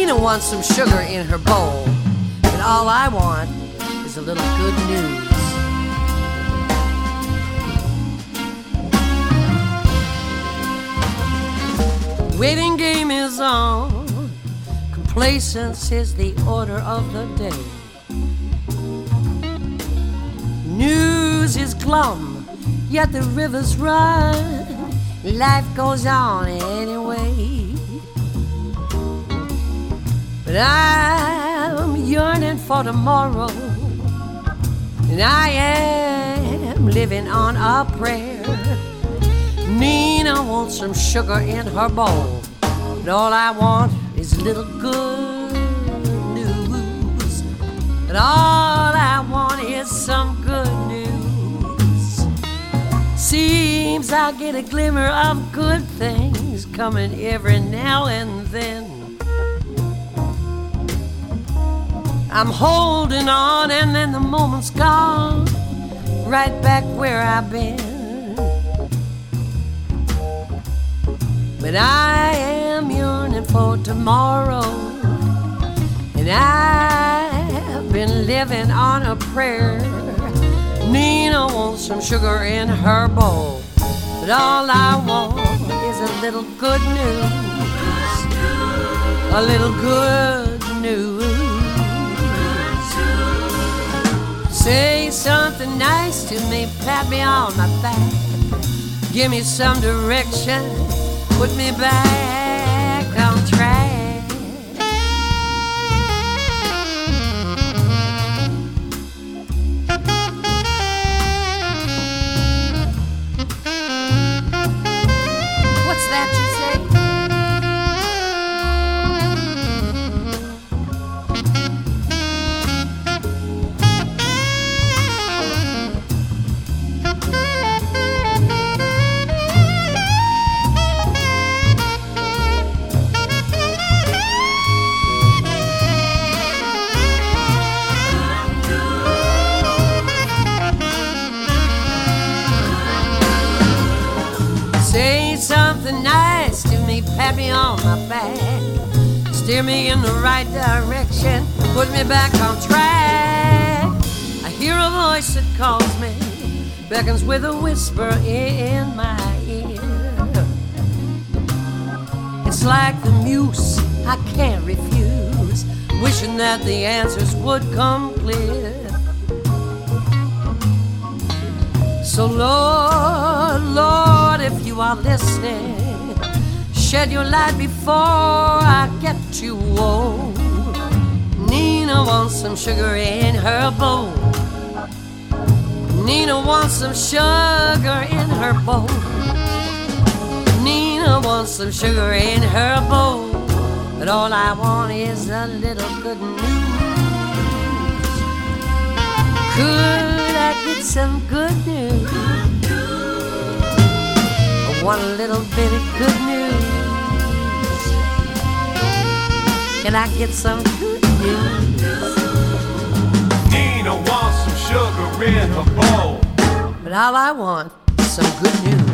Nina wants some sugar in her bowl, and all I want is a little good news. Waiting game is on. Complacence is the order of the day. News is glum, yet the rivers run. Life goes on anyway. But I'm yearning for tomorrow, and I am living on a prayer. Nina wants some sugar in her bowl, and all I want is a little good news. And all I want is some good news. Seems I get a glimmer of good things coming every now and then. I'm holding on, and then the moment's gone, right back where I've been. But I am yearning for tomorrow, and I've been living on a prayer. Nina wants some sugar in her bowl, but all I want is a little good news. A little good news. Say something nice to me, pat me on my back, give me some direction, put me back on track. What's that you say? Say something nice to me, pat me on my back, steer me in the right direction, put me back on track. I hear a voice that calls me, beckons with a whisper in my ear. It's like the muse I can't refuse, wishing that the answers would come clear. So Lord, Lord, if you are listening, shed your light before I get too old. Nina wants some sugar in her bowl. Nina wants some sugar in her bowl. Nina wants some sugar in her bowl, but all I want is a little good news. Could I get some good news? I want a little bit of good news. Can I get some good news? Nina wants some sugar in her bowl, but all I want is some good news.